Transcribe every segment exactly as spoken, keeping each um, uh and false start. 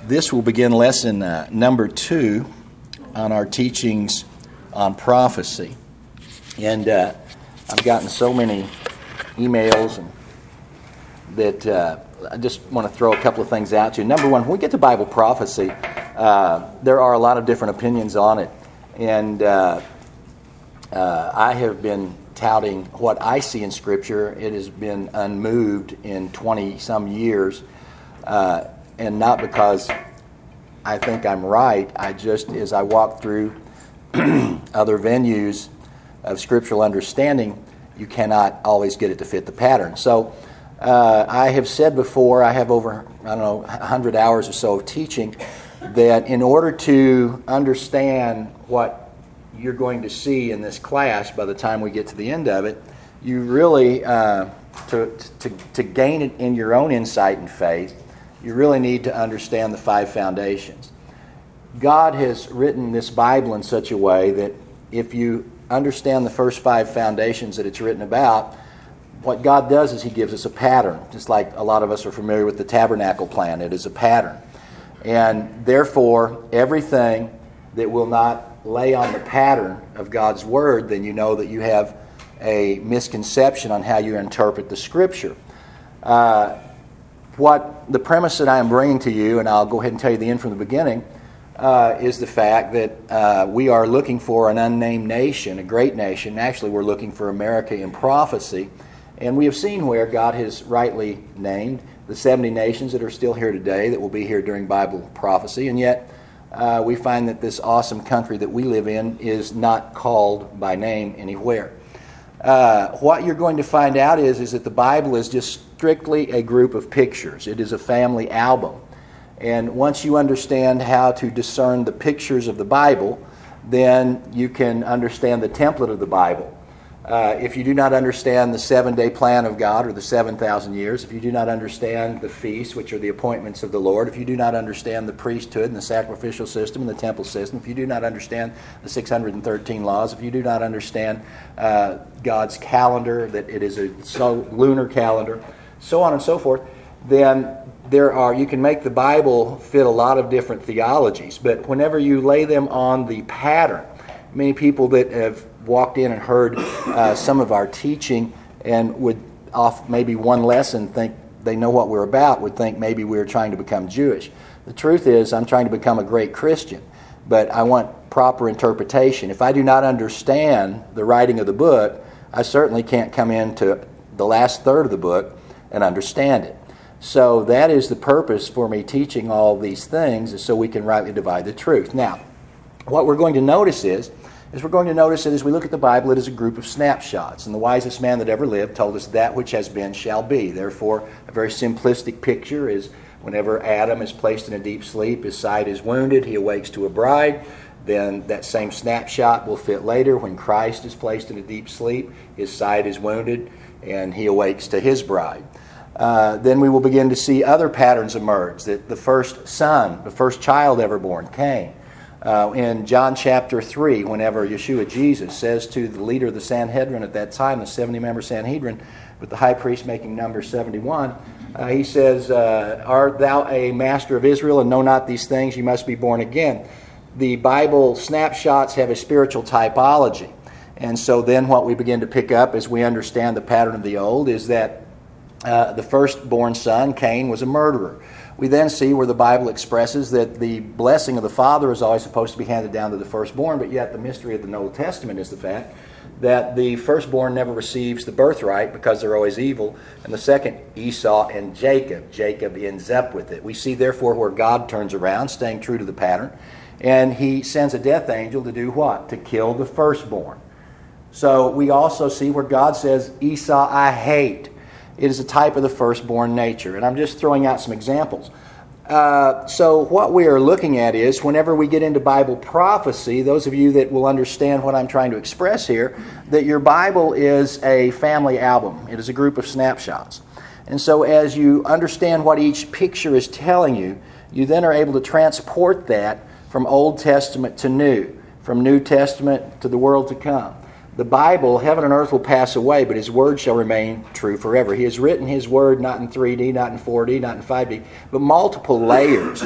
This will begin lesson uh, number two on our teachings on prophecy. And uh, I've gotten so many emails and that uh, I just want to throw a couple of things out to you. Number one, when we get to Bible prophecy, uh, there are a lot of different opinions on it. And uh, uh, I have been touting what I see in Scripture. It has been unmoved in twenty-some years. Uh, and not because I think I'm right. I just, as I walk through other venues of scriptural understanding, you cannot always get it to fit the pattern. So uh, I have said before, I have over, I don't know, one hundred hours or so of teaching, that in order to understand what you're going to see in this class by the time we get to the end of it, you really, uh, to, to, to gain it in your own insight and faith, you really need to understand the five foundations. God has written this Bible in such a way that if you understand the first five foundations that it's written about, what God does is He gives us a pattern, just like a lot of us are familiar with the tabernacle plan. It is a pattern. And therefore, everything that will not lay on the pattern of God's Word, then you know that you have a misconception on how you interpret the Scripture. Uh, What the premise that I am bringing to you, and I'll go ahead and tell you the end from the beginning, uh, is the fact that uh, we are looking for an unnamed nation, a great nation. Actually, we're looking for America in prophecy. And we have seen where God has rightly named the seventy nations that are still here today, that will be here during Bible prophecy. And yet, uh, we find that this awesome country that we live in is not called by name anywhere. Uh, what you're going to find out is, is that the Bible is just strictly a group of pictures. It is a family album. And once you understand how to discern the pictures of the Bible, then you can understand the template of the Bible. Uh, if you do not understand the seven-day plan of God, or the seven thousand years, if you do not understand the feasts, which are the appointments of the Lord, if you do not understand the priesthood and the sacrificial system and the temple system, if you do not understand the six hundred thirteen laws, if you do not understand uh, God's calendar, that it is a so lunar calendar, so on and so forth, then there are, you can make the Bible fit a lot of different theologies. But whenever you lay them on the pattern, many people that have walked in and heard uh, some of our teaching and would off maybe one lesson think they know what we're about, would think maybe we're trying to become Jewish. The truth is, I'm trying to become a great Christian, but I want proper interpretation. If I do not understand the writing of the book, I certainly can't come into the last third of the book and understand it. So that is the purpose for me teaching all these things, is so we can rightly divide the truth. Now, what we're going to notice is, is we're going to notice that as we look at the Bible, it is a group of snapshots. And the wisest man that ever lived told us that which has been shall be. Therefore, a very simplistic picture is whenever Adam is placed in a deep sleep, his side is wounded, he awakes to a bride. Then that same snapshot will fit later when Christ is placed in a deep sleep, his side is wounded, and he awakes to his bride. Uh, then we will begin to see other patterns emerge, that the first son, the first child ever born, Cain. Uh, in John chapter three, whenever Yeshua Jesus says to the leader of the Sanhedrin at that time, the seventy-member Sanhedrin, with the high priest making number seventy-one, uh, he says, uh, "Art thou a master of Israel, and know not these things? You must be born again." The Bible snapshots have a spiritual typology. And so then what we begin to pick up as we understand the pattern of the old is that uh, the firstborn son, Cain, was a murderer. We then see where the Bible expresses that the blessing of the father is always supposed to be handed down to the firstborn, but yet the mystery of the Old Testament is the fact that the firstborn never receives the birthright because they're always evil, and the second, Esau and Jacob. Jacob ends up with it. We see therefore where God turns around, staying true to the pattern, and He sends a death angel to do what? To kill the firstborn. So we also see where God says, Esau I hate. It is a type of the firstborn nature. And I'm just throwing out some examples. Uh, so what we are looking at is, whenever we get into Bible prophecy, those of you that will understand what I'm trying to express here, that your Bible is a family album. It is a group of snapshots. And so as you understand what each picture is telling you, you then are able to transport that from Old Testament to New, from New Testament to the world to come. The Bible, heaven and earth will pass away, but His Word shall remain true forever. He has written His Word not in three D, not in four D, not in five D, but multiple layers.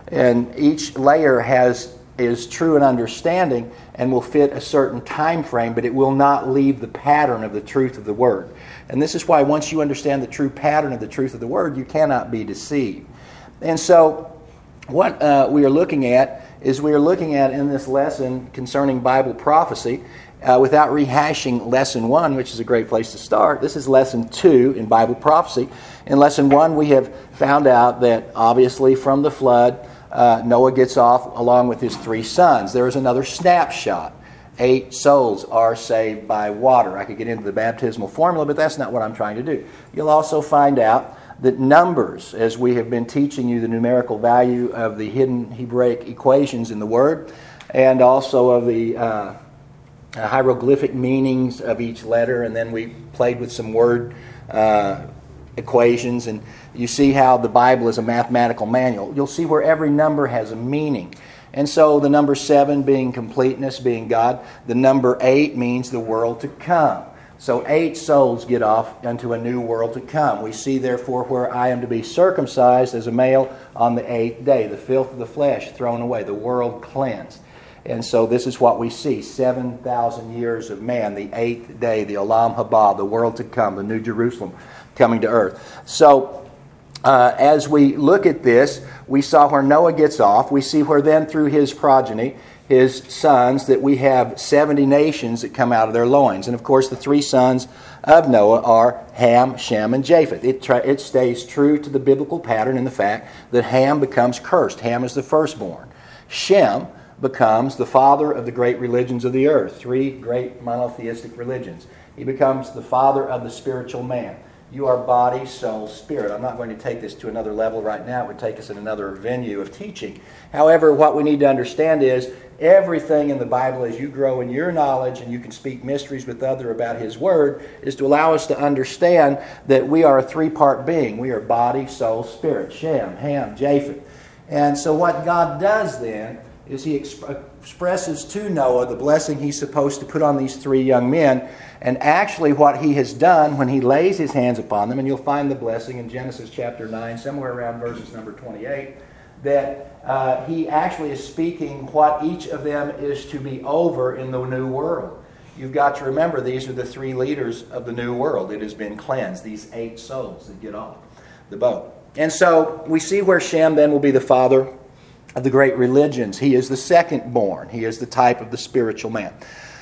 And each layer has is true in understanding and will fit a certain time frame, but it will not leave the pattern of the truth of the Word. And this is why once you understand the true pattern of the truth of the Word, you cannot be deceived. And so what uh, we are looking at is we are looking at in this lesson concerning Bible prophecy, uh, without rehashing lesson one, which is a great place to start. This is lesson two in Bible prophecy. In lesson one, we have found out that obviously from the flood, Uh, Noah gets off along with his three sons. There is another snapshot. Eight souls are saved by water. I could get into the baptismal formula, but that's not what I'm trying to do. You'll also find out that numbers, as we have been teaching you the numerical value of the hidden Hebraic equations in the Word, and also of the uh, hieroglyphic meanings of each letter, and then we played with some word uh, equations, and you see how the Bible is a mathematical manual. You'll see where every number has a meaning. And so the number seven being completeness, being God, the number eight means the world to come. So eight souls get off into a new world to come. We see therefore where I am to be circumcised as a male on the eighth day, the filth of the flesh thrown away, the world cleansed. And so this is what we see, seven thousand years of man, the eighth day, the Olam Haba, the world to come, the New Jerusalem coming to earth. So uh, as we look at this, we saw where Noah gets off. We see where then through his progeny, his sons, that we have seventy nations that come out of their loins. And of course the three sons of Noah are Ham, Shem, and Japheth. It, tra- it stays true to the biblical pattern in the fact that Ham becomes cursed. Ham is the firstborn. Shem becomes the father of the great religions of the earth, three great monotheistic religions. He becomes the father of the spiritual man. You are body, soul, spirit. I'm not going to take this to another level right now. It would take us in another venue of teaching. However, what we need to understand is everything in the Bible, as you grow in your knowledge and you can speak mysteries with others about His Word, is to allow us to understand that we are a three-part being. We are body, soul, spirit. Shem, Ham, Japheth. And so what God does then is He exp- expresses to Noah the blessing He's supposed to put on these three young men. And actually what He has done when He lays His hands upon them, and you'll find the blessing in Genesis chapter nine, somewhere around verses number twenty-eight, that uh, He actually is speaking what each of them is to be over in the new world. You've got to remember these are the three leaders of the new world. It has been cleansed, these eight souls that get off the boat. And so we see where Shem then will be the father of the great religions. He is the second born. He is the type of the spiritual man.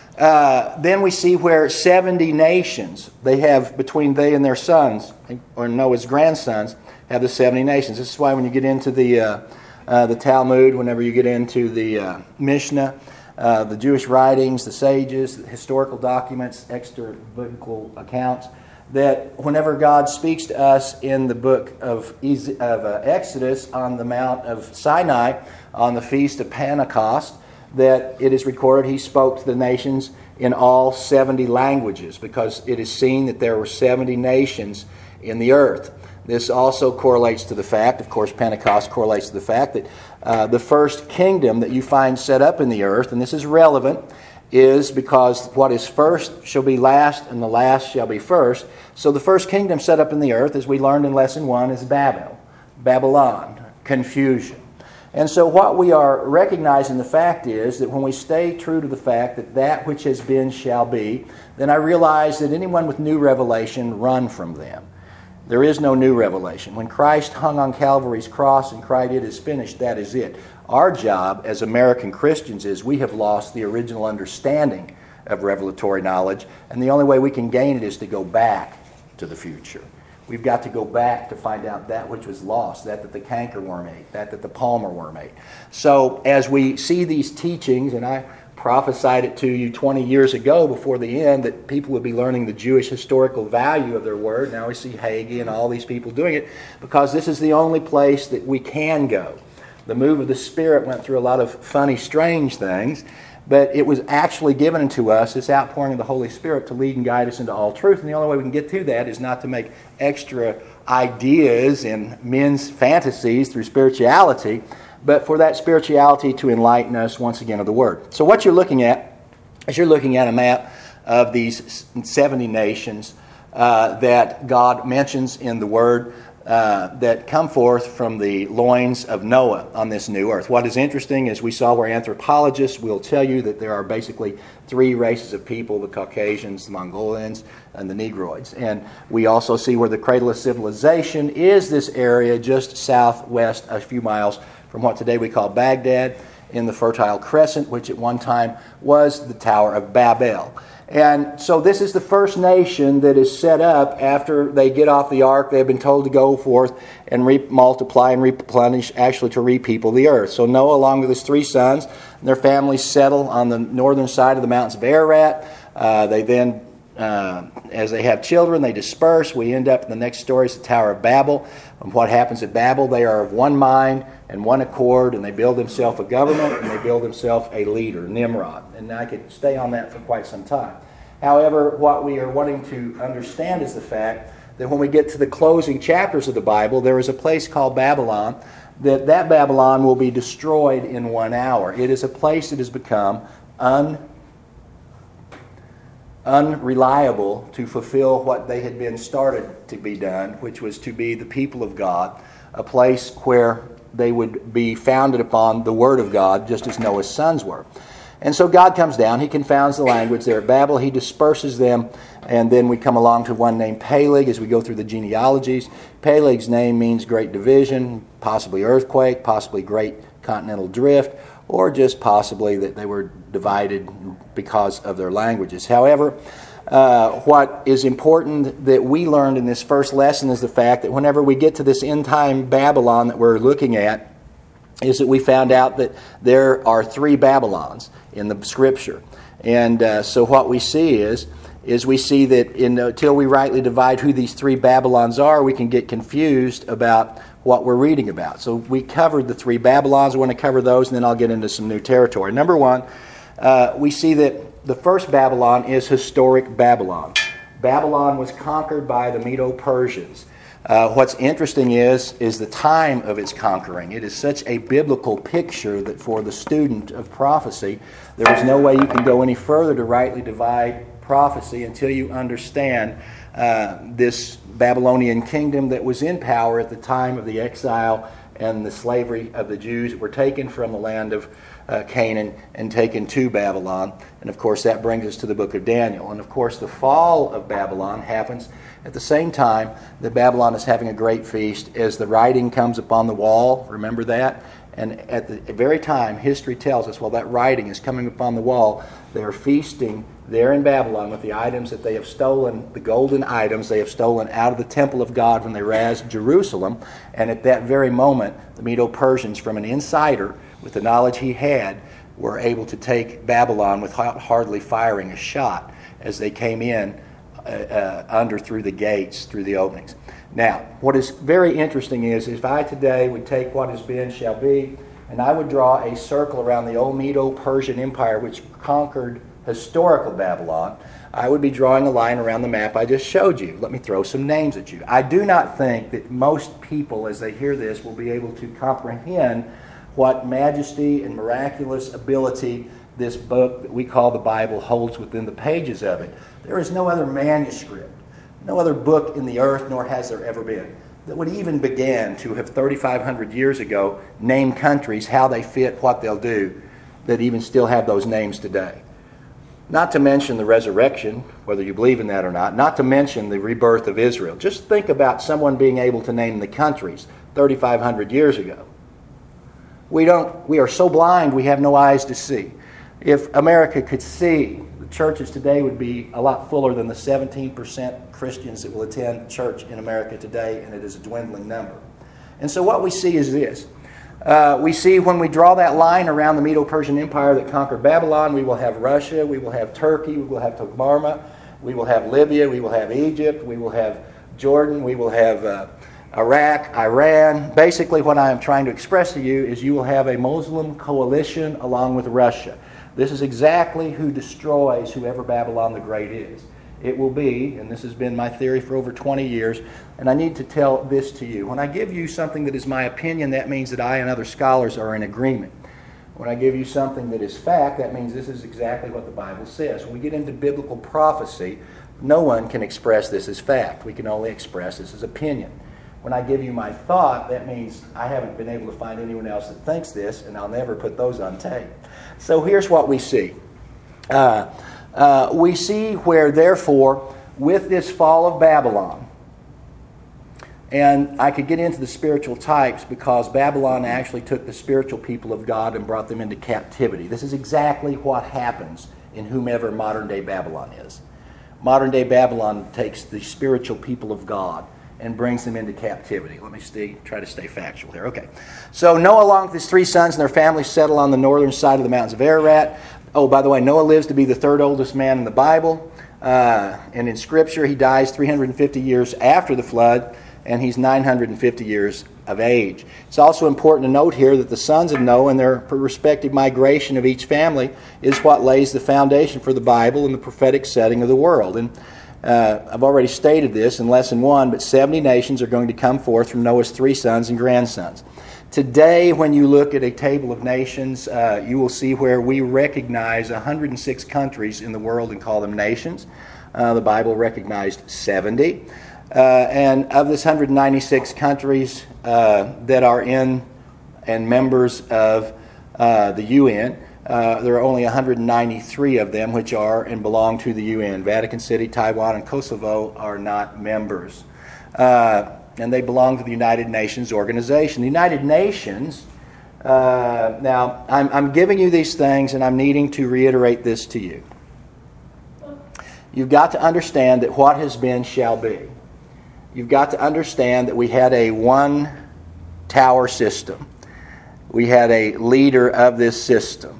Uh, then we see where seventy nations, they have between they and their sons, or Noah's grandsons, have the seventy nations. This is why when you get into the uh, uh, the Talmud, whenever you get into the uh, Mishnah, uh, the Jewish writings, the sages, the historical documents, extra biblical accounts, that whenever God speaks to us in the book of, of uh, Exodus on the Mount of Sinai, on the Feast of Pentecost, that it is recorded He spoke to the nations in all seventy languages, because it is seen that there were seventy nations in the earth. This also correlates to the fact, of course Pentecost correlates to the fact that uh, the first kingdom that you find set up in the earth, and this is relevant, is because what is first shall be last, and the last shall be first. So the first kingdom set up in the earth, as we learned in lesson one, is Babel, Babylon, confusion. And so what we are recognizing the fact is that when we stay true to the fact that that which has been shall be, then I realize that anyone with new revelation, run from them. There is no new revelation. When Christ hung on Calvary's cross and cried, "It is finished," that is it. Our job as American Christians is we have lost the original understanding of revelatory knowledge, and the only way we can gain it is to go back to the future. We've got to go back to find out that which was lost, that that the cankerworm ate, that that the palmer worm ate. So as we see these teachings, and I prophesied it to you twenty years ago before the end, that people would be learning the Jewish historical value of their word. Now we see Hagee and all these people doing it, because this is the only place that we can go. The move of the Spirit went through a lot of funny, strange things, but it was actually given to us, this outpouring of the Holy Spirit, to lead and guide us into all truth. And the only way we can get to that is not to make extra ideas and men's fantasies through spirituality, but for that spirituality to enlighten us once again of the Word. So what you're looking at is you're looking at a map of these seventy nations uh, that God mentions in the Word. uh, that come forth from the loins of Noah on this new earth. What is interesting is we saw where anthropologists will tell you that there are basically three races of people: the Caucasians, the Mongolians, and the Negroids. And we also see where the cradle of civilization is this area just southwest, a few miles from what today we call Baghdad, in the Fertile Crescent, which at one time was the Tower of Babel. And so this is the first nation that is set up after they get off the ark. They've been told to go forth and re- multiply and replenish, actually to repeople the earth. So Noah, along with his three sons, and their families settle on the northern side of the mountains of Ararat. Uh, they then, uh, as they have children, they disperse. We end up in the next story is the Tower of Babel. And what happens at Babel? They are of one mind and one accord, and they build themselves a government, and they build themselves a leader, Nimrod. And I could stay on that for quite some time. However, what we are wanting to understand is the fact that when we get to the closing chapters of the Bible, there is a place called Babylon, that that Babylon will be destroyed in one hour. It is a place that has become un, unreliable to fulfill what they had been started to be done, which was to be the people of God, a place where they would be founded upon the Word of God, just as Noah's sons were. And so God comes down, He confounds the language there at Babel, He disperses them, and then we come along to one named Peleg as we go through the genealogies. Peleg's name means great division, possibly earthquake, possibly great continental drift, or just possibly that they were divided because of their languages. However, uh, what is important that we learned in this first lesson is the fact that whenever we get to this end-time Babylon that we're looking at, is that we found out that there are three Babylons in the Scripture. And uh, so what we see is, is we see that in, until we rightly divide who these three Babylons are, we can get confused about what we're reading about. So we covered the three Babylons. I want to cover those, and then I'll get into some new territory. Number one, uh, we see that the first Babylon is historic Babylon. Babylon was conquered by the Medo-Persians. Uh, what's interesting is, is the time of its conquering. It is such a biblical picture that for the student of prophecy, there is no way you can go any further to rightly divide prophecy until you understand uh, this Babylonian kingdom that was in power at the time of the exile and the slavery of the Jews that were taken from the land of uh, Canaan and taken to Babylon. And of course that brings us to the book of Daniel. And of course the fall of Babylon happens at the same time that Babylon is having a great feast as the writing comes upon the wall. Remember that? And at the very time, history tells us, while that writing is coming upon the wall, they are feasting there in Babylon with the items that they have stolen, the golden items they have stolen out of the temple of God when they razed Jerusalem. And at that very moment, the Medo-Persians, from an insider, with the knowledge he had, were able to take Babylon without hardly firing a shot as they came in uh, uh, under through the gates, through the openings. Now, what is very interesting is, if I today would take what has been shall be, and I would draw a circle around the old Medo-Persian Empire, which conquered historical Babylon, I would be drawing a line around the map I just showed you. Let me throw some names at you. I do not think that most people, as they hear this, will be able to comprehend what majesty and miraculous ability this book that we call the Bible holds within the pages of it. There is no other manuscript, no other book in the earth, nor has there ever been, that would even begin to have thirty-five hundred years ago name countries, how they fit, what they'll do, that even still have those names today. Not to mention the resurrection, whether you believe in that or not, not to mention the rebirth of Israel. Just think about someone being able to name the countries thirty-five hundred years ago. We don't. We are so blind we have no eyes to see. If America could see, the churches today would be a lot fuller than the seventeen percent Christians that will attend church in America today, and it is a dwindling number. And so what we see is this. Uh, we see when we draw that line around the Medo-Persian Empire that conquered Babylon, we will have Russia, we will have Turkey, we will have Togarmah, we will have Libya, we will have Egypt, we will have Jordan, we will have uh, Iraq, Iran. Basically what I am trying to express to you is you will have a Muslim coalition along with Russia. This is exactly who destroys whoever Babylon the Great is. It will be, and this has been my theory for over twenty years, and I need to tell this to you. When I give you something that is my opinion, that means that I and other scholars are in agreement. When I give you something that is fact, that means this is exactly what the Bible says. When we get into biblical prophecy, no one can express this as fact. We can only express this as opinion. When I give you my thought, that means I haven't been able to find anyone else that thinks this, and I'll never put those on tape. So here's what we see. Uh, uh, we see where, therefore, with this fall of Babylon, and I could get into the spiritual types because Babylon actually took the spiritual people of God and brought them into captivity. This is exactly what happens in whomever modern-day Babylon is. Modern-day Babylon takes the spiritual people of God and brings them into captivity. Let me stay, try to stay factual here. Okay. So Noah, along with his three sons and their families, settle on the northern side of the mountains of Ararat. Oh, by the way, Noah lives to be the third oldest man in the Bible. Uh, and in Scripture, he dies three hundred fifty years after the flood, and he's nine hundred fifty years of age. It's also important to note here that the sons of Noah and their respective migration of each family is what lays the foundation for the Bible and the prophetic setting of the world. And Uh, I've already stated this in Lesson one, but seventy nations are going to come forth from Noah's three sons and grandsons. Today, when you look at a table of nations, uh, you will see where we recognize one hundred six countries in the world and call them nations. Uh, the Bible recognized seventy. Uh, and of this one hundred ninety-six countries uh, that are in and members of uh, the U N, Uh, there are only one hundred ninety-three of them which are and belong to the U N. Vatican City, Taiwan, and Kosovo are not members. Uh, and they belong to the United Nations organization. The United Nations, uh, now, I'm, I'm giving you these things and I'm needing to reiterate this to you. You've got to understand that what has been shall be. You've got to understand that we had a one-tower system. We had a leader of this system.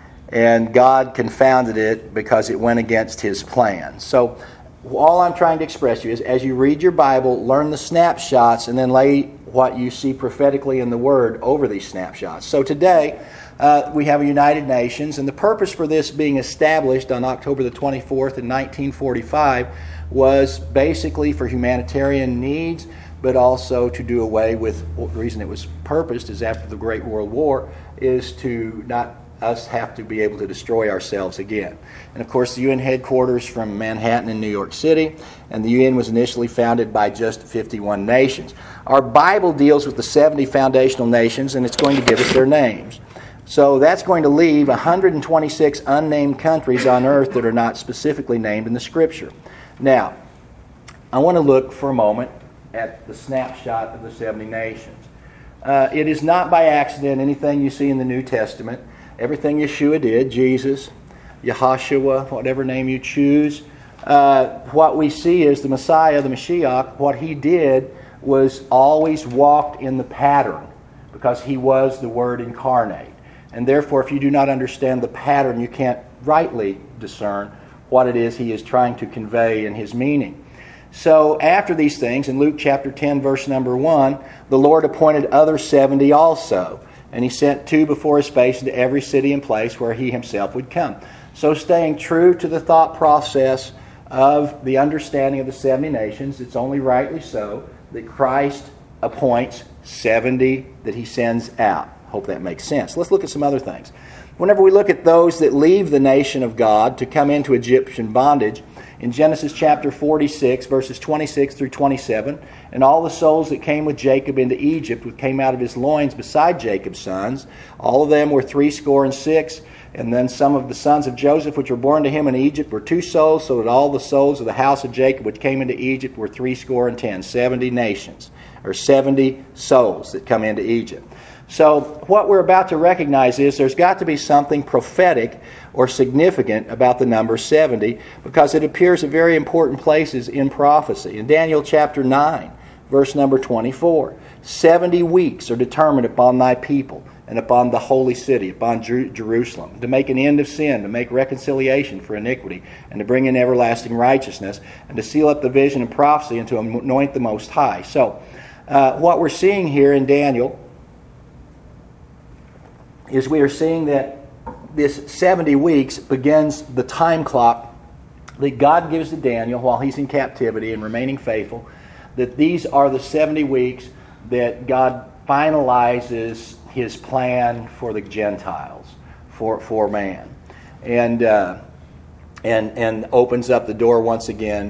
And God confounded it because it went against His plan. So all I'm trying to express to you is as you read your Bible, learn the snapshots and then lay what you see prophetically in the Word over these snapshots. So today uh, we have a United Nations, and the purpose for this being established on October the twenty-fourth in nineteen forty-five was basically for humanitarian needs, but also to do away with, the reason it was purposed is after the Great World War, is to not us have to be able to destroy ourselves again. And of course the U N headquarters from Manhattan in New York City, and the U N was initially founded by just fifty-one nations. Our Bible deals with the seventy foundational nations, and it's going to give us their names. So that's going to leave one hundred twenty-six unnamed countries on earth that are not specifically named in the Scripture. Now, I want to look for a moment at the snapshot of the seventy nations. Uh, it is not by accident anything you see in the New Testament. Everything Yeshua did, Jesus, Yahashua, whatever name you choose, uh, what we see is the Messiah, the Mashiach, what He did was always walked in the pattern because He was the Word incarnate. And therefore, if you do not understand the pattern, you can't rightly discern what it is He is trying to convey in His meaning. So after these things, in Luke chapter ten, verse number one, the Lord appointed other seventy also. And He sent two before His face into every city and place where He Himself would come. So staying true to the thought process of the understanding of the seventy nations, it's only rightly so that Christ appoints seventy that He sends out. Hope that makes sense. Let's look at some other things. Whenever we look at those that leave the nation of God to come into Egyptian bondage, in Genesis chapter forty-six, verses twenty-six through twenty-seven, and all the souls that came with Jacob into Egypt, which came out of his loins beside Jacob's sons, all of them were threescore and six, and then some of the sons of Joseph which were born to him in Egypt were two souls, so that all the souls of the house of Jacob which came into Egypt were threescore and ten, seventy nations, or seventy souls that come into Egypt. So what we're about to recognize is there's got to be something prophetic or significant about the number seventy, because it appears at very important places in prophecy. In Daniel chapter nine, verse number twenty-four, seventy weeks are determined upon thy people and upon the holy city, upon Jer- Jerusalem, to make an end of sin, to make reconciliation for iniquity, and to bring in everlasting righteousness, and to seal up the vision and prophecy, and to anoint the Most High. So uh, what we're seeing here in Daniel is we are seeing that this seventy weeks begins the time clock that God gives to Daniel while he's in captivity and remaining faithful, that these are the seventy weeks that God finalizes His plan for the Gentiles, for, for man, and, uh, and, and opens up the door once again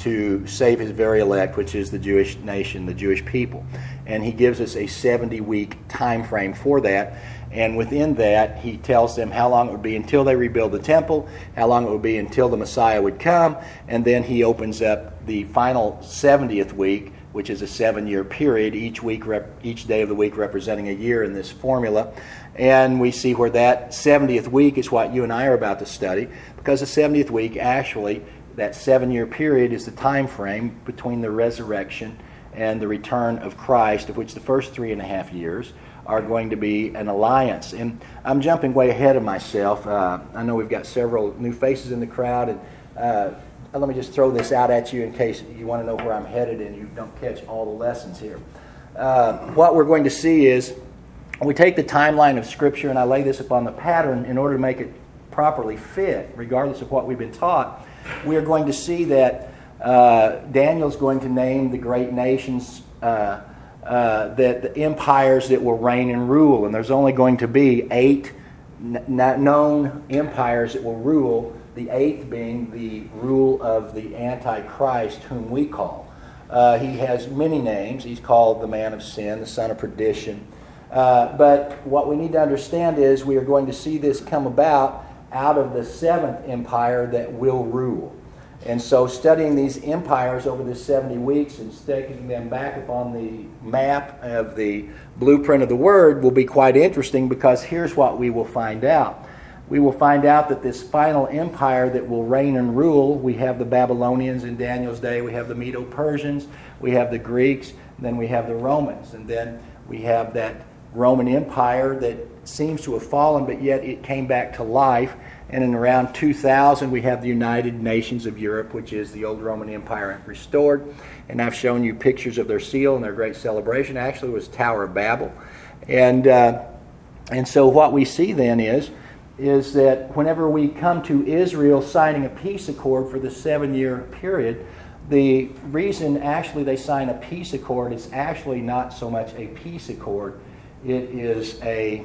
to save his very elect, which is the Jewish nation, the Jewish people. And he gives us a seventy-week time frame for that. And within that, he tells them how long it would be until they rebuild the temple, how long it would be until the Messiah would come, and then he opens up the final seventieth week, which is a seven-year period, each week, rep- each day of the week representing a year in this formula. And we see where that seventieth week is what you and I are about to study, because the seventieth week, actually, that seven-year period is the time frame between the resurrection and the return of Christ, of which the first three and a half years are going to be an alliance. And I'm jumping way ahead of myself. Uh, I know we've got several new faces in the crowd, and uh, let me just throw this out at you in case you want to know where I'm headed and you don't catch all the lessons here. Uh, what we're going to see is we take the timeline of Scripture, and I lay this upon the pattern in order to make it properly fit, regardless of what we've been taught. We are going to see that uh, Daniel's going to name the great nations, uh, uh, that the empires that will reign and rule, and there's only going to be eight n- known empires that will rule, the eighth being the rule of the Antichrist, whom we call. Uh, he has many names. He's called the man of sin, the son of perdition. Uh, but what we need to understand is we are going to see this come about out of the seventh empire that will rule. And so studying these empires over the seventy weeks and sticking them back upon the map of the blueprint of the Word will be quite interesting, because here's what we will find out. We will find out that this final empire that will reign and rule, we have the Babylonians in Daniel's day, we have the Medo-Persians, we have the Greeks, and then we have the Romans. And then we have that Roman Empire that seems to have fallen, but yet it came back to life. And in around two thousand, we have the United Nations of Europe, which is the old Roman Empire restored. And I've shown you pictures of their seal and their great celebration. Actually, it was Tower of Babel. And uh, and so what we see then is, is that whenever we come to Israel signing a peace accord for the seven-year period, the reason actually they sign a peace accord is actually not so much a peace accord. It is a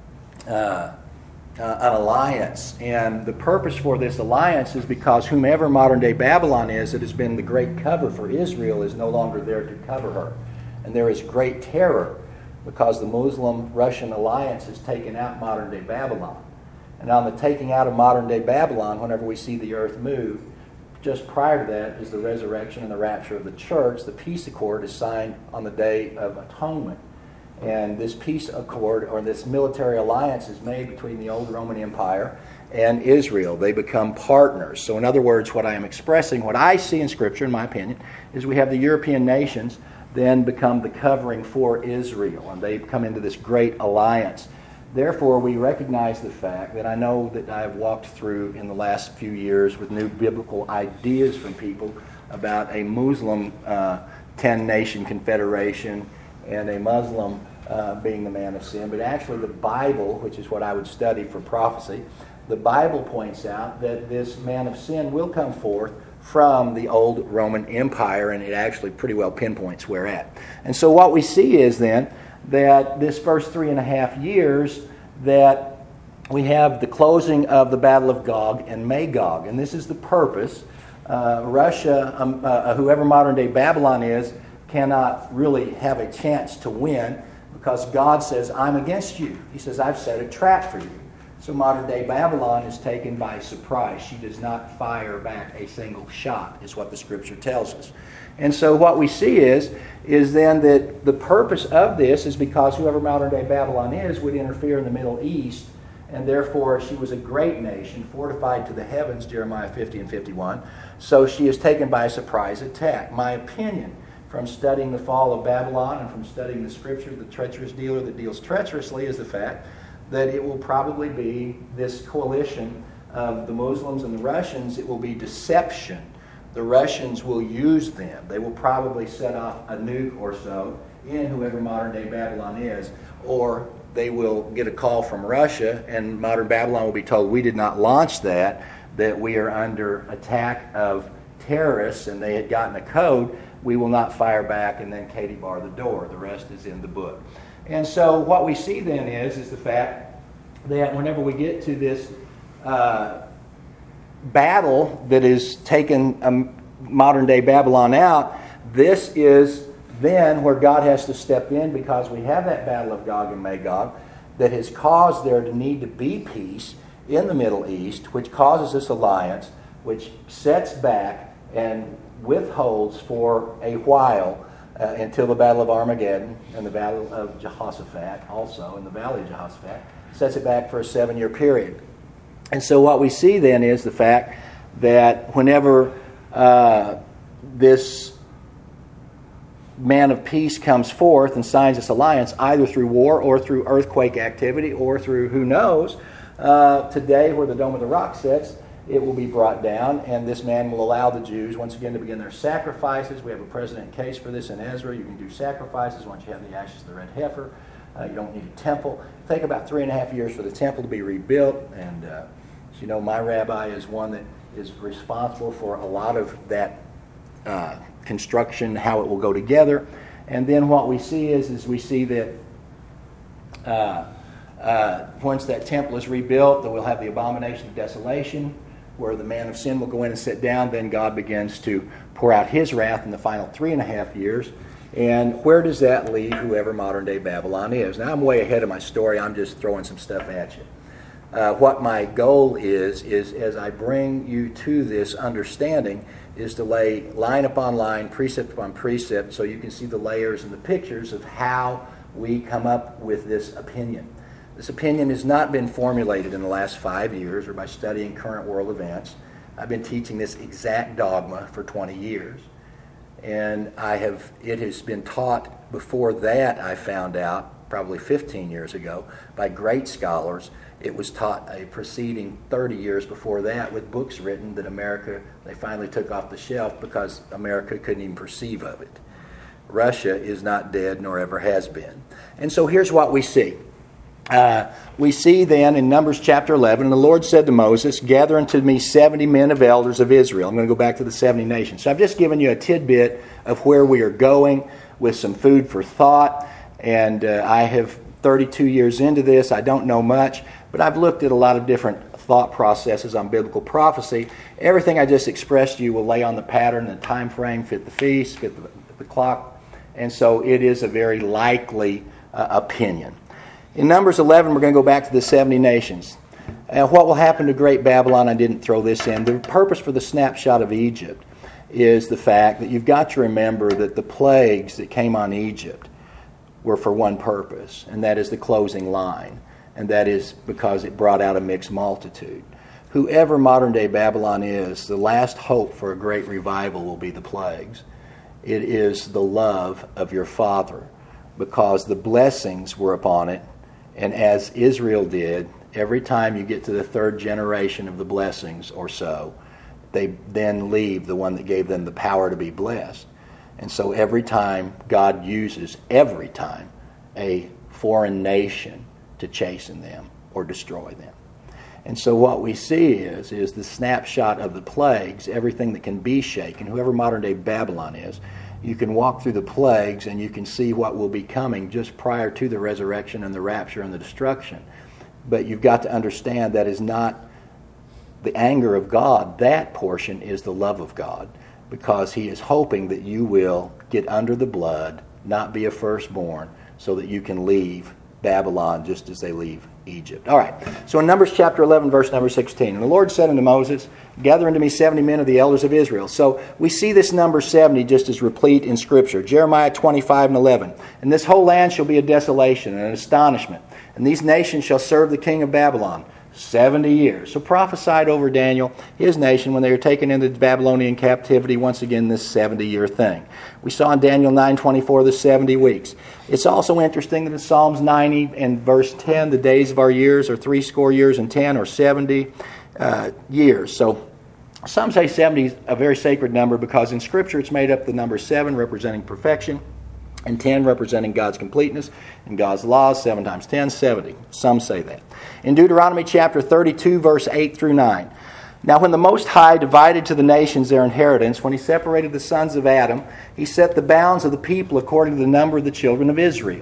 uh, uh, an alliance. And the purpose for this alliance is because whomever modern-day Babylon is, that has been the great cover for Israel, is no longer there to cover her. And there is great terror because the Muslim-Russian alliance has taken out modern-day Babylon. And on the taking out of modern-day Babylon, whenever we see the earth move, just prior to that is the resurrection and the rapture of the church. The peace accord is signed on the Day of Atonement. And this peace accord, or this military alliance, is made between the old Roman Empire and Israel. They become partners. So in other words, what I am expressing, what I see in Scripture, in my opinion, is we have the European nations then become the covering for Israel, and they come into this great alliance. Therefore, we recognize the fact that I know that I have walked through in the last few years with new biblical ideas from people about a Muslim uh, ten-nation confederation and a Muslim uh, being the man of sin. But actually the Bible, which is what I would study for prophecy, the Bible points out that this man of sin will come forth from the old Roman Empire, and it actually pretty well pinpoints where at. And so what we see is then that this first three and a half years that we have the closing of the Battle of Gog and Magog. And this is the purpose. Uh, Russia, um, uh, whoever modern-day Babylon is, cannot really have a chance to win because God says, I'm against you. He says, I've set a trap for you. So modern-day Babylon is taken by surprise. She does not fire back a single shot, is what the Scripture tells us. And so what we see is, is then that the purpose of this is because whoever modern-day Babylon is would interfere in the Middle East, and therefore she was a great nation, fortified to the heavens, Jeremiah fifty and fifty-one. So she is taken by a surprise attack. My opinion, from studying the fall of Babylon and from studying the Scripture, the treacherous dealer that deals treacherously, is the fact that it will probably be this coalition of the Muslims and the Russians. It will be deception. The Russians will use them. They will probably set off a nuke or so in whoever modern-day Babylon is, or they will get a call from Russia, and modern Babylon will be told, we did not launch that, that we are under attack of terrorists, and they had gotten a code. We will not fire back, and then Katie bar the door. The rest is in the book. And so what we see then is, is the fact that whenever we get to this uh, battle that is taken um, modern-day Babylon out, this is then where God has to step in, because we have that battle of Gog and Magog that has caused there to need to be peace in the Middle East, which causes this alliance, which sets back and withholds for a while uh, until the Battle of Armageddon and the Battle of Jehoshaphat, also in the Valley of Jehoshaphat, sets it back for a seven-year period. And so what we see then is the fact that whenever uh, this man of peace comes forth and signs this alliance, either through war or through earthquake activity or through, who knows, uh, today where the Dome of the Rock sits, it will be brought down, and this man will allow the Jews once again to begin their sacrifices. We have a precedent case for this in Ezra. You can do sacrifices once you have the ashes of the red heifer. Uh, you don't need a temple. It'll take about three and a half years for the temple to be rebuilt, and uh, as you know, my rabbi is one that is responsible for a lot of that uh, construction, how it will go together. And then what we see is, is we see that uh, uh, once that temple is rebuilt, that we'll have the abomination of desolation, where the man of sin will go in and sit down. Then God begins to pour out his wrath in the final three and a half years. And where does that leave whoever modern-day Babylon is? Now, I'm way ahead of my story. I'm just throwing some stuff at you. Uh, what my goal is, is as I bring you to this understanding, is to lay line upon line, precept upon precept, so you can see the layers and the pictures of how we come up with this opinion. This opinion has not been formulated in the last five years or by studying current world events. I've been teaching this exact dogma for twenty years. And I have it has been taught before that, I found out, probably fifteen years ago, by great scholars. It was taught a preceding thirty years before that with books written that America, they finally took off the shelf because America couldn't even perceive of it. Russia is not dead nor ever has been. And so here's what we see. Uh, we see then in Numbers chapter eleven, and the Lord said to Moses, gather unto me seventy men of elders of Israel. I'm going to go back to the seventy nations. So I've just given you a tidbit of where we are going with some food for thought. And uh, I have thirty-two years into this. I don't know much, but I've looked at a lot of different thought processes on biblical prophecy. Everything I just expressed to you will lay on the pattern, the time frame, fit the feast, fit the, the clock. And so it is a very likely uh, opinion. In Numbers eleven, we're going to go back to the seventy nations. And what will happen to Great Babylon, I didn't throw this in. The purpose for the snapshot of Egypt is the fact that you've got to remember that the plagues that came on Egypt were for one purpose, and that is the closing line. And that is because it brought out a mixed multitude. Whoever modern-day Babylon is, the last hope for a great revival will be the plagues. It is the love of your Father, because the blessings were upon it. And as Israel did, every time you get to the third generation of the blessings or so, they then leave the one that gave them the power to be blessed. And so every time God uses, every time, a foreign nation to chasten them or destroy them. And so what we see is, is the snapshot of the plagues, everything that can be shaken, whoever modern-day Babylon is. You can walk through the plagues and you can see what will be coming just prior to the resurrection and the rapture and the destruction. But you've got to understand that is not the anger of God. That portion is the love of God, because He is hoping that you will get under the blood, not be a firstborn, so that you can leave Babylon just as they leave Egypt. All right, so in Numbers chapter eleven, verse number sixteen, and the Lord said unto Moses, gather unto me seventy men of the elders of Israel. So we see this number seventy just as replete in Scripture. Jeremiah twenty-five and eleven. And this whole land shall be a desolation and an astonishment, and these nations shall serve the king of Babylon seventy years. So prophesied over Daniel, his nation, when they were taken into Babylonian captivity, once again this seventy-year thing. We saw in Daniel nine twenty-four the seventy weeks. It's also interesting that in Psalms ninety and verse ten, the days of our years are three score years and ten, or seventy uh, years. So some say seventy is a very sacred number, because in Scripture it's made up the number seven representing perfection, and ten representing God's completeness, and God's laws, seven times ten, seventy. Some say that. In Deuteronomy chapter thirty-two, verse eight through nine. Now when the Most High divided to the nations their inheritance, when He separated the sons of Adam, He set the bounds of the people according to the number of the children of Israel.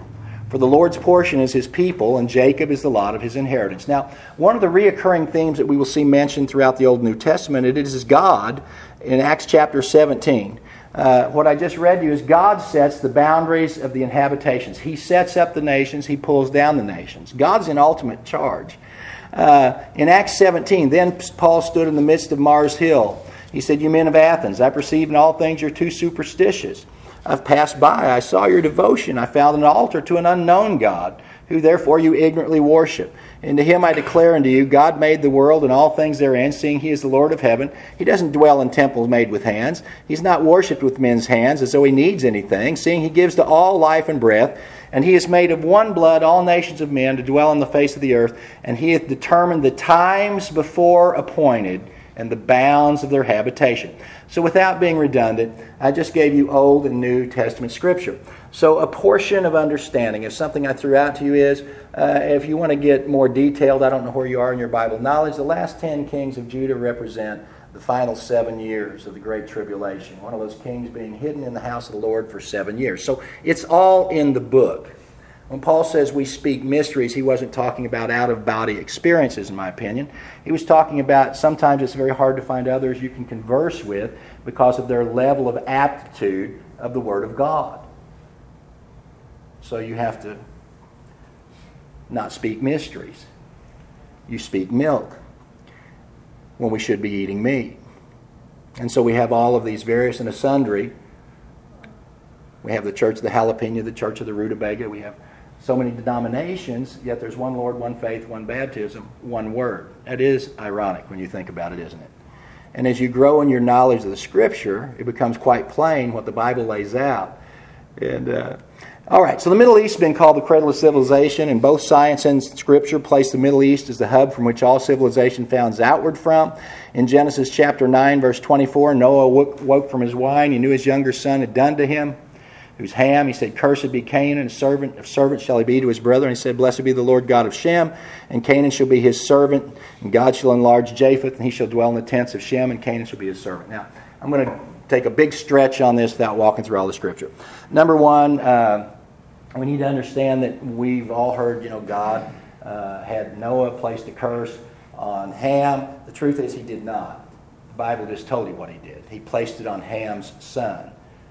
For the Lord's portion is his people, and Jacob is the lot of his inheritance. Now, one of the reoccurring themes that we will see mentioned throughout the Old and New Testament, it is God in Acts chapter seventeen. Uh, what I just read to you is God sets the boundaries of the inhabitations. He sets up the nations. He pulls down the nations. God's in ultimate charge. Uh, in Acts seventeen, then Paul stood in the midst of Mars Hill. He said, "You men of Athens, I perceive in all things you're too superstitious. I've passed by. I saw your devotion. I found an altar to an unknown God, who therefore you ignorantly worship. And to him I declare unto you, God made the world and all things therein, seeing he is the Lord of heaven. He doesn't dwell in temples made with hands. He's not worshipped with men's hands as though he needs anything, seeing he gives to all life and breath. And he has made of one blood all nations of men to dwell on the face of the earth. And he hath determined the times before appointed and the bounds of their habitation." So without being redundant, I just gave you Old and New Testament Scripture. So a portion of understanding, if something I threw out to you is, uh, if you want to get more detailed, I don't know where you are in your Bible knowledge, the last ten kings of Judah represent the final seven years of the Great Tribulation. One of those kings being hidden in the house of the Lord for seven years. So it's all in the book. When Paul says we speak mysteries, he wasn't talking about out-of-body experiences, in my opinion. He was talking about sometimes it's very hard to find others you can converse with because of their level of aptitude of the Word of God. So you have to not speak mysteries. You speak milk when we should be eating meat. And so we have all of these various and sundry. We have the Church of the Jalapeno, the Church of the Rutabaga. We have so many denominations, yet there's one Lord, one faith, one baptism, one word. That is ironic when you think about it, isn't it? And as you grow in your knowledge of the Scripture, it becomes quite plain what the Bible lays out. And uh, all right, so the Middle East has been called the cradle of civilization, and both science and Scripture place the Middle East as the hub from which all civilization founds outward from. In Genesis chapter nine, verse twenty-four, Noah woke, woke from his wine. He knew his younger son had done to him. Who's Ham. He said, "Cursed be Canaan, a servant of servant shall he be to his brother." And he said, "Blessed be the Lord God of Shem, and Canaan shall be his servant, and God shall enlarge Japheth, and he shall dwell in the tents of Shem, and Canaan shall be his servant." Now, I'm going to take a big stretch on this without walking through all the Scripture. Number one, uh, we need to understand that we've all heard, you know, God uh, had Noah placed a curse on Ham. The truth is he did not. The Bible just told you what he did. He placed it on Ham's son,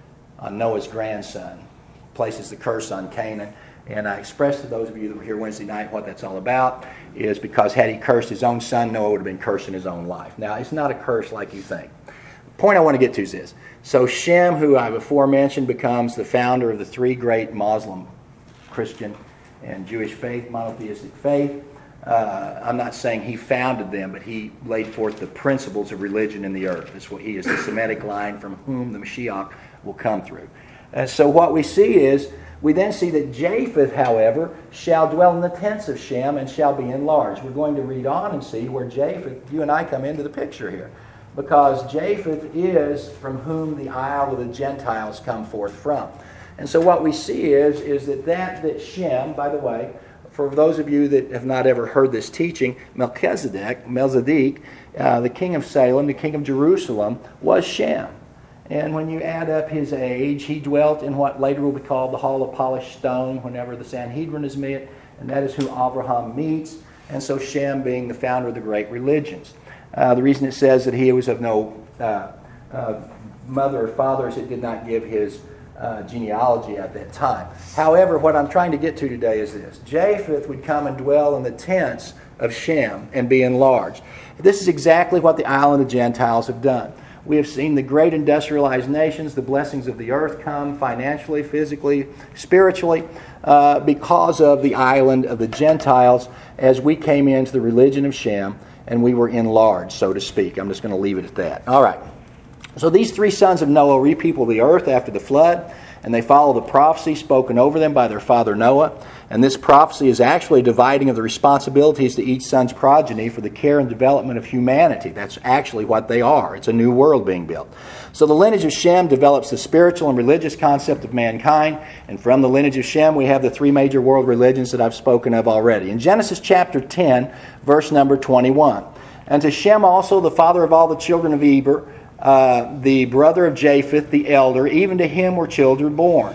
on Noah's grandson, places the curse on Canaan. And I expressed to those of you that were here Wednesday night what that's all about is because had he cursed his own son, Noah would have been cursing his own life. Now, it's not a curse like you think. The point I want to get to is this. So Shem, who I before mentioned, becomes the founder of the three great Muslim, Christian, and Jewish faith, monotheistic faith. Uh, I'm not saying he founded them, but he laid forth the principles of religion in the earth. That's what he is, the Semitic line from whom the Mashiach will come through. And so what we see is, we then see that Japheth, however, shall dwell in the tents of Shem and shall be enlarged. We're going to read on and see where Japheth, you and I come into the picture here. Because Japheth is from whom the isle of the Gentiles come forth from. And so what we see is, is that, that that Shem, by the way, for those of you that have not ever heard this teaching, Melchizedek, Melchizedek, uh, the king of Salem, the king of Jerusalem, was Shem. And when you add up his age, he dwelt in what later will be called the Hall of Polished Stone whenever the Sanhedrin is met, and that is who Abraham meets. And so Shem being the founder of the great religions. Uh, the reason it says that he was of no uh, uh, mother or fathers, it did not give his uh, genealogy at that time. However, what I'm trying to get to today is this. Japheth would come and dwell in the tents of Shem and be enlarged. This is exactly what the island of Gentiles have done. We have seen the great industrialized nations, the blessings of the earth come financially, physically, spiritually, uh, because of the island of the Gentiles as we came into the religion of Shem and we were enlarged, so to speak. I'm just going to leave it at that. All right. So these three sons of Noah repeople the earth after the flood, and they follow the prophecy spoken over them by their father Noah. And this prophecy is actually a dividing of the responsibilities to each son's progeny for the care and development of humanity. That's actually what they are. It's a new world being built. So the lineage of Shem develops the spiritual and religious concept of mankind. And from the lineage of Shem, we have the three major world religions that I've spoken of already. In Genesis chapter ten, verse number twenty-one. And to Shem also, the father of all the children of Eber, uh, the brother of Japheth, the elder, even to him were children born.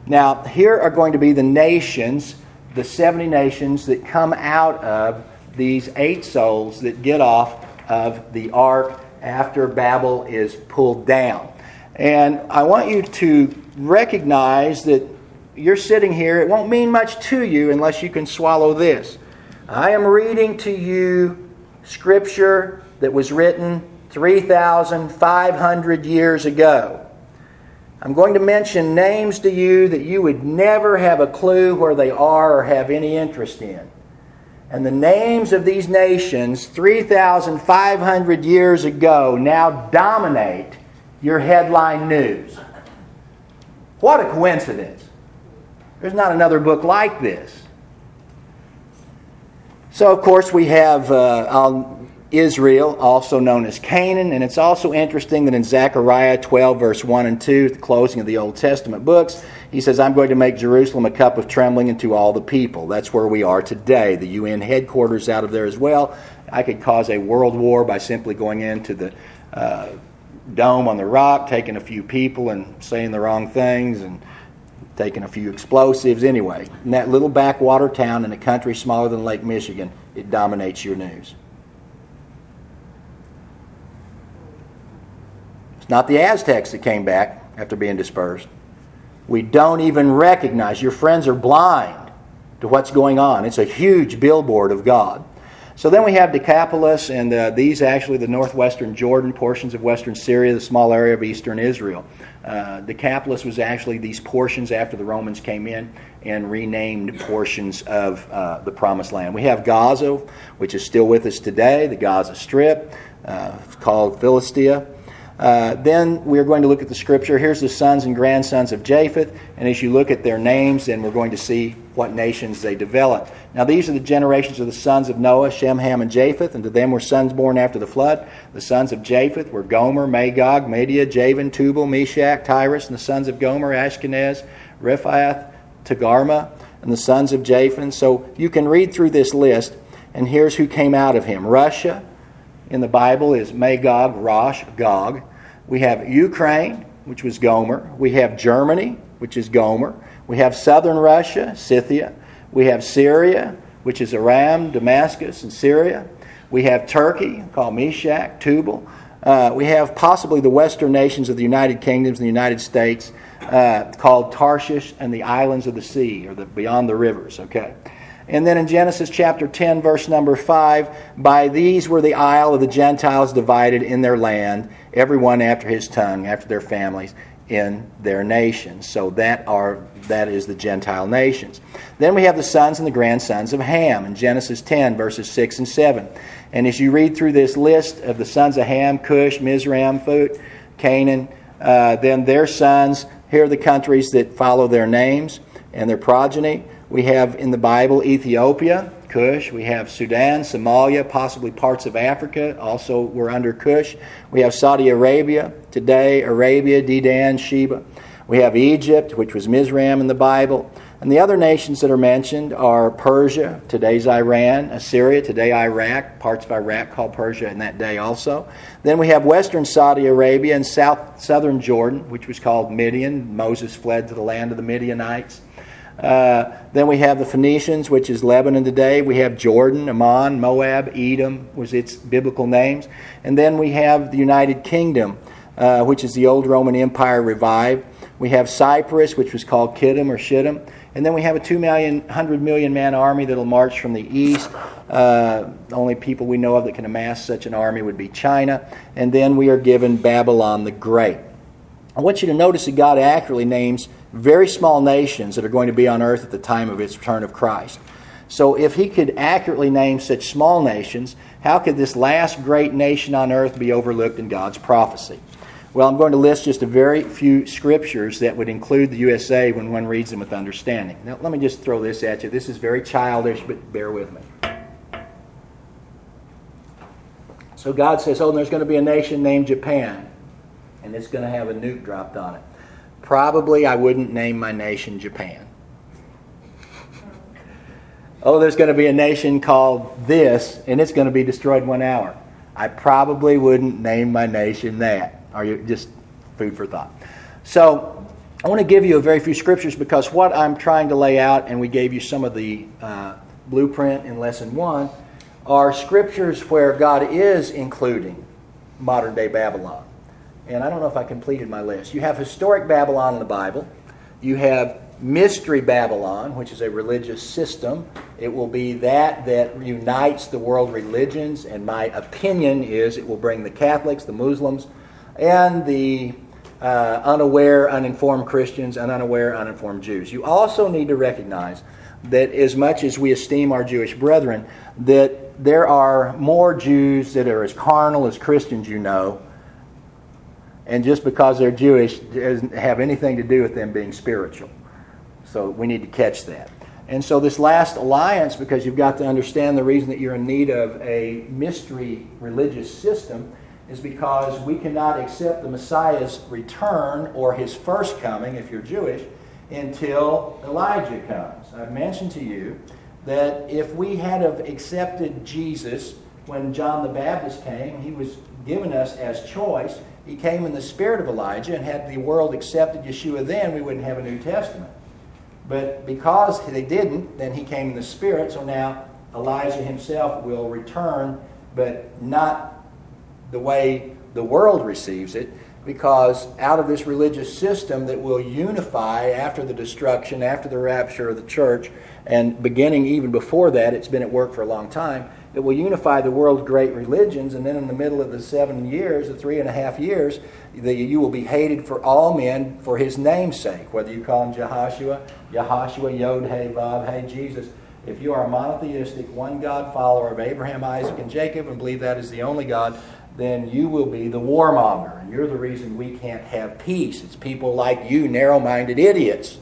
Now, here are going to be the nations, the seventy nations that come out of these eight souls that get off of the ark after Babel is pulled down. And I want you to recognize that you're sitting here. It won't mean much to you unless you can swallow this. I am reading to you Scripture that was written three thousand five hundred years ago. I'm going to mention names to you that you would never have a clue where they are or have any interest in. And the names of these nations three thousand five hundred years ago now dominate your headline news. What a coincidence. There's not another book like this. So, of course, we have uh, Israel, also known as Canaan, and it's also interesting that in Zechariah twelve, verse one and two, at the closing of the Old Testament books, he says, I'm going to make Jerusalem a cup of trembling unto all the people. That's where we are today. The U N headquarters out of there as well. I could cause a world war by simply going into the uh, dome on the rock, taking a few people and saying the wrong things and taking a few explosives. Anyway, in that little backwater town in a country smaller than Lake Michigan, it dominates your news. It's not the Aztecs that came back after being dispersed. We don't even recognize. Your friends are blind to what's going on. It's a huge billboard of God. So then we have Decapolis, and uh, these actually the northwestern Jordan, portions of western Syria, the small area of eastern Israel. Uh, Decapolis was actually these portions after the Romans came in and renamed portions of uh, the Promised Land. We have Gaza, which is still with us today, the Gaza Strip, uh, called Philistia. Uh, then we're going to look at the Scripture. Here's the sons and grandsons of Japheth, and as you look at their names, then we're going to see what nations they developed. Now these are the generations of the sons of Noah, Shem, Ham, and Japheth, and to them were sons born after the flood. The sons of Japheth were Gomer, Magog, Media, Javan, Tubal, Meshach, Tyrus, and the sons of Gomer, Ashkenaz, Rephath, Togarmah, and the sons of Japhan. So you can read through this list, and here's who came out of him. Russia in the Bible is Magog, Rosh, Gog. We have Ukraine, which was Gomer. We have Germany, which is Gomer. We have southern Russia, Scythia. We have Syria, which is Aram, Damascus, and Syria. We have Turkey, called Meshach, Tubal. Uh, we have possibly the western nations of the United Kingdoms and the United States, uh, called Tarshish and the islands of the sea, or the beyond the rivers. Okay. And then in Genesis chapter ten, verse number five, by these were the isle of the Gentiles divided in their land, everyone after his tongue, after their families, in their nations. So that are that is the Gentile nations. Then we have the sons and the grandsons of Ham in Genesis ten, verses six and seven. And as you read through this list of the sons of Ham, Cush, Mizraim, Phut, Canaan, uh, then their sons, here are the countries that follow their names and their progeny. We have in the Bible Ethiopia, Cush. We have Sudan, Somalia, possibly parts of Africa. Also, we're under Cush. We have Saudi Arabia today, Arabia, Dedan, Sheba. We have Egypt, which was Mizraim in the Bible. And the other nations that are mentioned are Persia, today's Iran, Assyria, today Iraq, parts of Iraq called Persia in that day also. Then we have western Saudi Arabia and south southern Jordan, which was called Midian. Moses fled to the land of the Midianites. Uh, then we have the Phoenicians, which is Lebanon today. We have Jordan, Ammon, Moab, Edom was its biblical names. And then we have the United Kingdom, uh, which is the old Roman Empire revived. We have Cyprus, which was called Kittim or Shittim. And then we have a two million, one hundred million man army that will march from the east. Uh, the only people we know of that can amass such an army would be China. And then we are given Babylon the Great. I want you to notice that God accurately names very small nations that are going to be on earth at the time of its return of Christ. So if he could accurately name such small nations, how could this last great nation on earth be overlooked in God's prophecy? Well, I'm going to list just a very few scriptures that would include the U S A when one reads them with understanding. Now, let me just throw this at you. This is very childish, but bear with me. So God says, oh, there's going to be a nation named Japan, and it's going to have a nuke dropped on it. Probably I wouldn't name my nation Japan. Oh, there's going to be a nation called this, and it's going to be destroyed in one hour. I probably wouldn't name my nation that. Are you just food for thought? So I want to give you a very few scriptures because what I'm trying to lay out, and we gave you some of the uh, blueprint in lesson one, are scriptures where God is including modern-day Babylon. And I don't know if I completed my list. You have historic Babylon in the Bible. You have Mystery Babylon, which is a religious system. It will be that that unites the world religions, and my opinion is it will bring the Catholics, the Muslims, and the uh, unaware, uninformed Christians and unaware, uninformed Jews. You also need to recognize that as much as we esteem our Jewish brethren, that there are more Jews that are as carnal as Christians, you know, and just because they're Jewish doesn't have anything to do with them being spiritual. So we need to catch that. And so this last alliance, because you've got to understand the reason that you're in need of a mystery religious system, is because we cannot accept the Messiah's return or his first coming, if you're Jewish, until Elijah comes. I've mentioned to you that if we had have accepted Jesus when John the Baptist came, he was given us as choice. He came in the spirit of Elijah, and had the world accepted Yeshua then, we wouldn't have a New Testament. But because they didn't, then he came in the spirit, so now Elijah himself will return, but not the way the world receives it, because out of this religious system that will unify after the destruction, after the rapture of the church, and beginning even before that, it's been at work for a long time, it will unify the world's great religions, and then in the middle of the seven years, the three and a half years, the, you will be hated for all men for his name's sake, whether you call him Jehoshua, Yahashua, Yod, Hey, Vav, Hey, Jesus. If you are a monotheistic, one-God follower of Abraham, Isaac, and Jacob, and believe that is the only God, then you will be the warmonger, and you're the reason we can't have peace. It's people like you, narrow-minded idiots.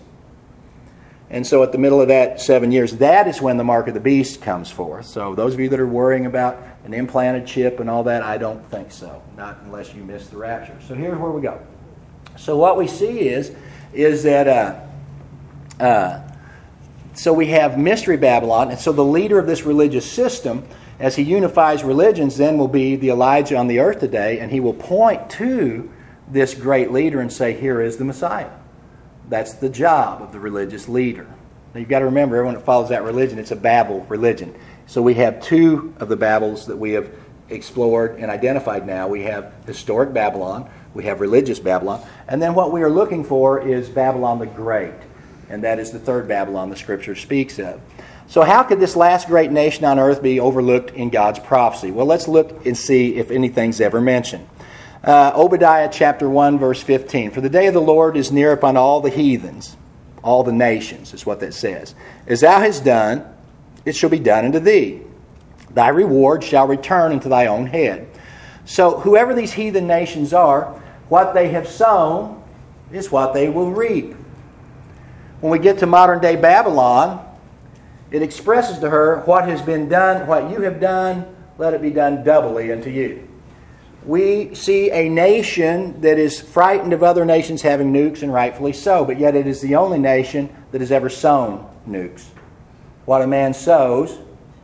And so at the middle of that seven years, that is when the mark of the beast comes forth. So those of you that are worrying about an implanted chip and all that, I don't think so. Not unless you miss the rapture. So here's where we go. So what we see is, is that, uh, uh, so we have Mystery Babylon, and so the leader of this religious system, as he unifies religions, then will be the Elijah on the earth today, and he will point to this great leader and say, here is the Messiah. That's the job of the religious leader. Now you've got to remember, everyone that follows that religion, it's a Babel religion. So we have two of the Babels that we have explored and identified now. We have historic Babylon, we have religious Babylon, and then what we are looking for is Babylon the Great. And that is the third Babylon the Scripture speaks of. So how could this last great nation on earth be overlooked in God's prophecy? Well, let's look and see if anything's ever mentioned. Uh, Obadiah chapter one, verse fifteen. For the day of the Lord is near upon all the heathens, all the nations, is what that says. As thou hast done, it shall be done unto thee. Thy reward shall return unto thy own head. So whoever these heathen nations are, what they have sown is what they will reap. When we get to modern day Babylon, it expresses to her what has been done, what you have done, let it be done doubly unto you. We see a nation that is frightened of other nations having nukes, and rightfully so, but yet it is the only nation that has ever sown nukes. What a man sows,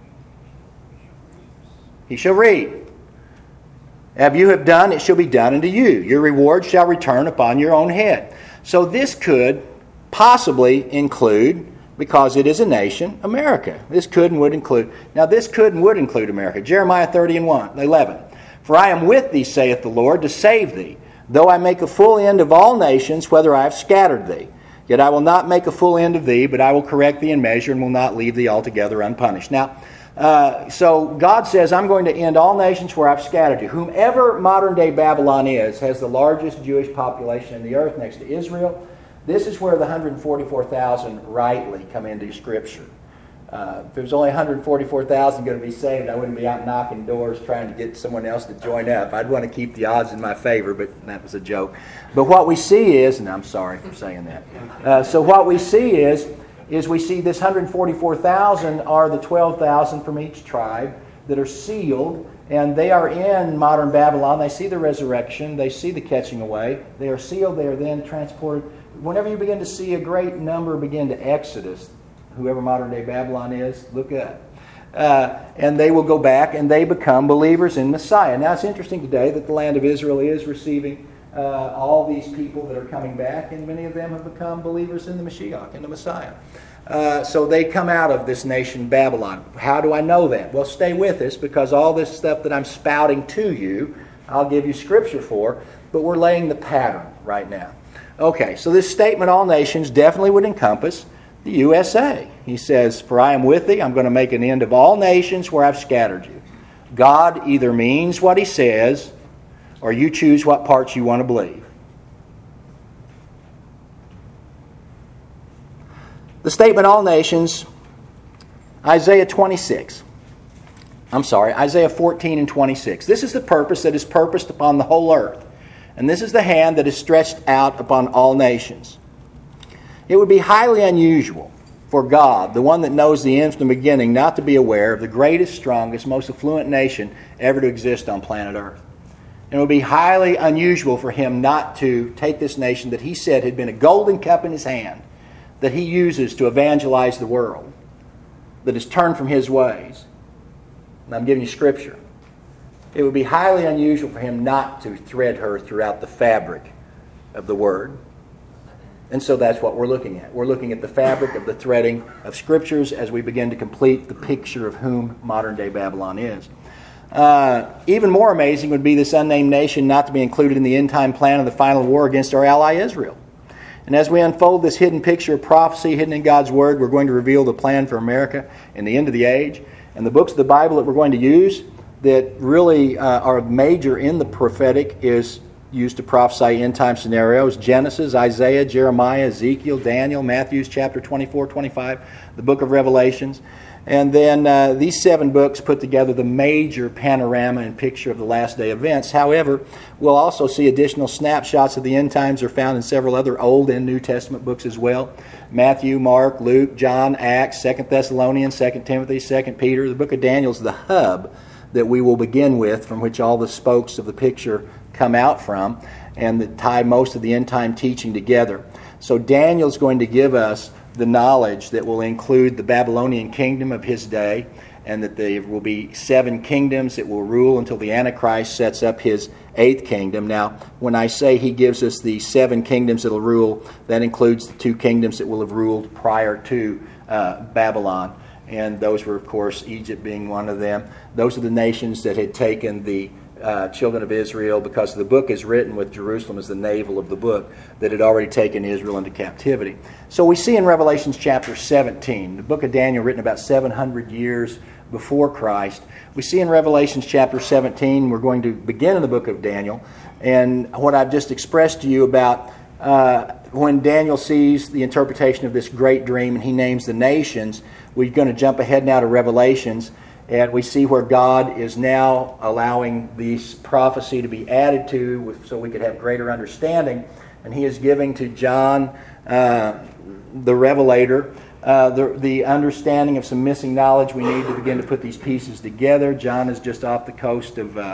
he shall reap. Have you have done, it shall be done unto you. Your reward shall return upon your own head. So this could possibly include, because it is a nation, America. This could and would include. Now this could and would include America. Jeremiah thirty and one, eleven. For I am with thee, saith the Lord, to save thee. Though I make a full end of all nations, whether I have scattered thee. Yet I will not make a full end of thee, but I will correct thee in measure, and will not leave thee altogether unpunished. Now, uh, so God says, I'm going to end all nations where I've scattered you. Whomever modern-day Babylon is, has the largest Jewish population in the earth next to Israel. This is where the one hundred forty-four thousand rightly come into Scripture. Uh, if it was only one hundred forty-four thousand going to be saved, I wouldn't be out knocking doors trying to get someone else to join up. I'd want to keep the odds in my favor, but that was a joke. But what we see is, and I'm sorry for saying that, uh, so what we see is, is we see this one hundred forty-four thousand are the twelve thousand from each tribe that are sealed, and they are in modern Babylon. They see the resurrection. They see the catching away. They are sealed. They are then transported. Whenever you begin to see a great number begin to exodus, whoever modern-day Babylon is, look up. Uh, and they will go back and they become believers in Messiah. Now it's interesting today that the land of Israel is receiving uh, all these people that are coming back, and many of them have become believers in the Mashiach, in the Messiah. Uh, so they come out of this nation Babylon. How do I know that? Well, stay with us, because all this stuff that I'm spouting to you, I'll give you scripture for, but we're laying the pattern right now. Okay, so this statement, all nations, definitely would encompass the U S A. He says, for I am with thee, I'm going to make an end of all nations where I've scattered you. God either means what he says, or you choose what parts you want to believe. The statement, all nations, Isaiah twenty-six. I'm sorry, Isaiah fourteen and twenty-six. This is the purpose that is purposed upon the whole earth. And this is the hand that is stretched out upon all nations. It would be highly unusual for God, the one that knows the end from the beginning, not to be aware of the greatest, strongest, most affluent nation ever to exist on planet Earth. And it would be highly unusual for him not to take this nation that he said had been a golden cup in his hand, that he uses to evangelize the world, that is turned from his ways. And I'm giving you scripture. It would be highly unusual for him not to thread her throughout the fabric of the Word. And so that's what we're looking at. We're looking at the fabric of the threading of Scriptures as we begin to complete the picture of whom modern-day Babylon is. Uh, even more amazing would be this unnamed nation not to be included in the end-time plan of the final war against our ally Israel. And as we unfold this hidden picture of prophecy hidden in God's Word, we're going to reveal the plan for America in the end of the age. And the books of the Bible that we're going to use that really uh, are major in the prophetic is used to prophesy end-time scenarios: Genesis, Isaiah, Jeremiah, Ezekiel, Daniel, Matthew chapter twenty-four, twenty-five, the book of Revelations. And then uh, these seven books put together the major panorama and picture of the last day events. However, we'll also see additional snapshots of the end times are found in several other Old and New Testament books as well. Matthew, Mark, Luke, John, Acts, Second Thessalonians, Second Timothy, Second Peter. The book of Daniel is the hub that we will begin with, from which all the spokes of the picture come out from, and that tie most of the end-time teaching together. So Daniel's going to give us the knowledge that will include the Babylonian kingdom of his day, and that there will be seven kingdoms that will rule until the Antichrist sets up his eighth kingdom. Now, when I say he gives us the seven kingdoms that will rule, that includes the two kingdoms that will have ruled prior to uh, Babylon. And those were, of course, Egypt being one of them. Those are the nations that had taken the uh, children of Israel, because the book is written with Jerusalem as the navel of the book, that had already taken Israel into captivity. So we see in Revelation chapter seventeen, the book of Daniel written about seven hundred years before Christ. We see in Revelation chapter seventeen, we're going to begin in the book of Daniel, and what I've just expressed to you about uh, when Daniel sees the interpretation of this great dream and he names the nations, we're going to jump ahead now to Revelations, and we see where God is now allowing this prophecy to be added to so we could have greater understanding. And he is giving to John, uh, the Revelator, uh, the, the understanding of some missing knowledge we need to begin to put these pieces together. John is just off the coast of uh,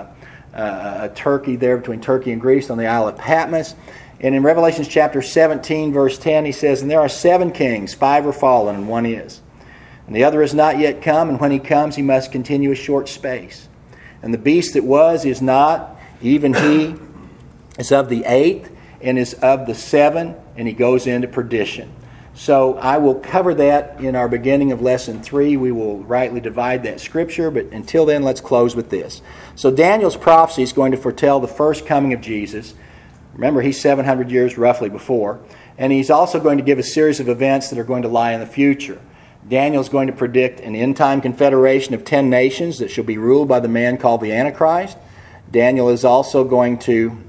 uh, Turkey, there between Turkey and Greece, on the Isle of Patmos. And in Revelation chapter seventeen, verse ten, he says, "And there are seven kings, five are fallen, and one is. And the other is not yet come, and when he comes, he must continue a short space. And the beast that was is not, even he is of the eighth, and is of the seven, and he goes into perdition." So I will cover that in our beginning of lesson three. We will rightly divide that scripture, but until then, let's close with this. So Daniel's prophecy is going to foretell the first coming of Jesus. Remember, he's seven hundred years roughly before. And he's also going to give a series of events that are going to lie in the future. Daniel's going to predict an end-time confederation of ten nations that shall be ruled by the man called the Antichrist. Daniel is also going to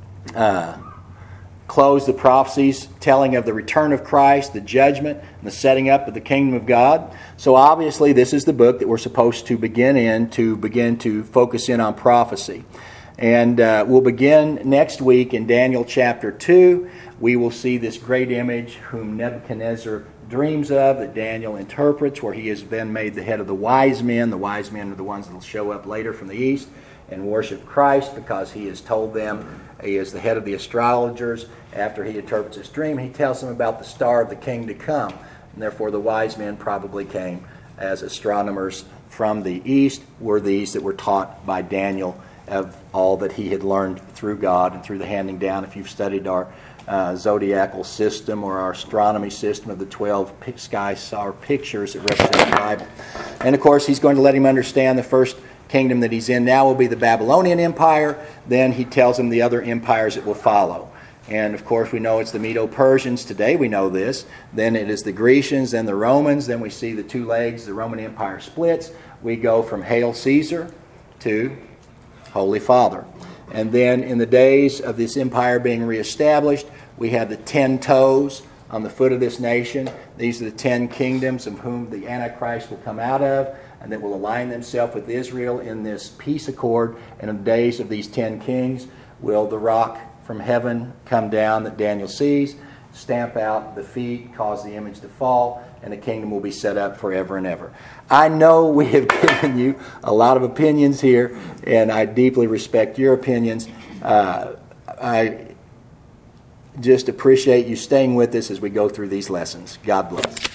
uh, close the prophecies telling of the return of Christ, the judgment, and the setting up of the kingdom of God. So obviously this is the book that we're supposed to begin in to begin to focus in on prophecy. And uh, we'll begin next week in Daniel chapter two. We will see this great image whom Nebuchadnezzar dreams of, that Daniel interprets, where he has been made the head of the wise men. The wise men are the ones that will show up later from the east and worship Christ, because he has told them he is the head of the astrologers. After he interprets his dream, he tells them about the star of the king to come. And therefore the wise men probably came as astronomers from the east, were these that were taught by Daniel of all that he had learned through God and through the handing down. If you've studied our uh, zodiacal system or our astronomy system of the twelve sky star pictures that represent the Bible. And of course, he's going to let him understand the first kingdom that he's in now will be the Babylonian Empire. Then he tells him the other empires that will follow. And of course, we know it's the Medo-Persians. Today we know this. Then it is the Grecians, then the Romans. Then we see the two legs. The Roman Empire splits. We go from Hail Caesar to Holy Father. And then in the days of this empire being reestablished, we have the ten toes on the foot of this nation. These are the ten kingdoms of whom the Antichrist will come out of, and that will align themselves with Israel in this peace accord. And in the days of these ten kings will the rock from heaven come down that Daniel sees, stamp out the feet, cause the image to fall, and the kingdom will be set up forever and ever. I know we have given you a lot of opinions here, and I deeply respect your opinions. Uh, I just appreciate you staying with us as we go through these lessons. God bless.